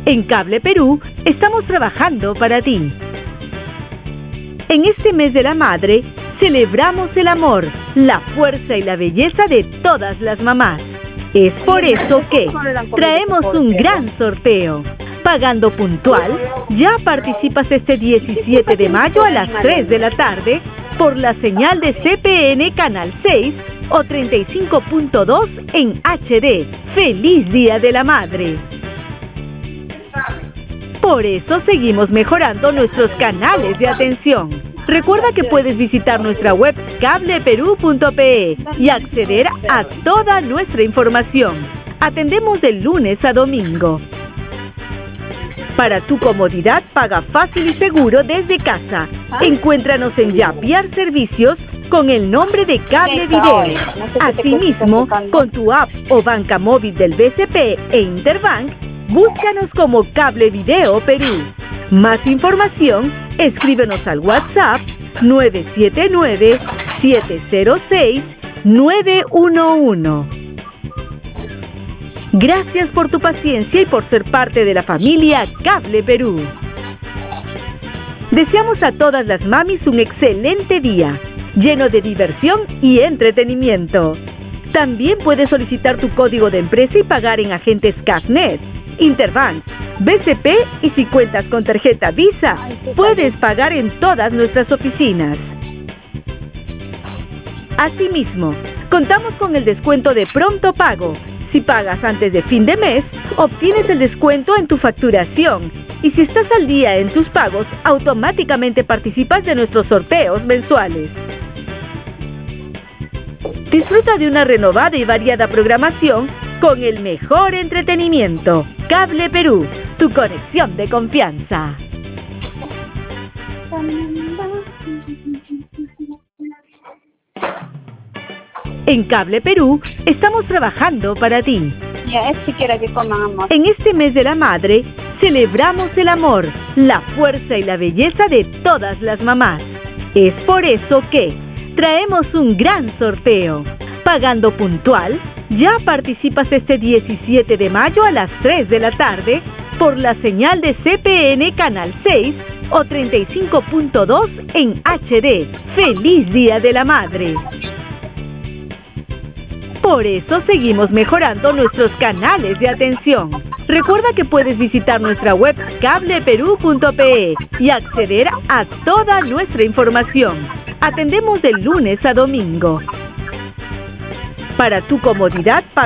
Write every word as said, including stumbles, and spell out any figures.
En Cable Perú estamos trabajando para ti. En este mes de la madre, celebramos el amor, la fuerza y la belleza de todas las mamás. Es por eso que traemos un gran sorteo. Pagando puntual, ya participas este diecisiete de mayo a las tres de la tarde por la señal de C P N Canal seis o treinta y cinco punto dos en H D. ¡Feliz Día de la Madre! Por eso seguimos mejorando nuestros canales de atención. Recuerda que puedes visitar nuestra web cable perú punto pe y acceder a toda nuestra información. Atendemos de lunes a domingo. Para tu comodidad, paga fácil y seguro desde casa. Encuéntranos en Yapiar Servicios con el nombre de Cable Video. Asimismo, con tu app o banca móvil del B C P e Interbank, búscanos como Cable Video Perú. Más información, escríbenos al WhatsApp nueve siete nueve, siete cero seis, nueve uno uno. Gracias por tu paciencia y por ser parte de la familia Cable Perú. Deseamos a todas las mamis un excelente día, lleno de diversión y entretenimiento. También puedes solicitar tu código de empresa y pagar en agentes Cafnet, Interbank, B C P y si cuentas con tarjeta Visa, puedes pagar en todas nuestras oficinas. Asimismo, contamos con el descuento de pronto pago. Si pagas antes de fin de mes, obtienes el descuento en tu facturación. Y si estás al día en tus pagos, automáticamente participas de nuestros sorteos mensuales. Disfruta de una renovada y variada programación con el mejor entretenimiento. Cable Perú, tu conexión de confianza. En Cable Perú estamos trabajando para ti. Ya, es siquiera que coman amor. En este mes de la madre, celebramos el amor, la fuerza y la belleza de todas las mamás. Es por eso que traemos un gran sorteo. Pagando puntual, ya participas este diecisiete de mayo a las tres de la tarde por la señal de C P N Canal seis o treinta y cinco punto dos en H D. ¡Feliz Día de la Madre! Por eso seguimos mejorando nuestros canales de atención. Recuerda que puedes visitar nuestra web cable perú punto pe y acceder a toda nuestra información. Atendemos de lunes a domingo. Para tu comodidad,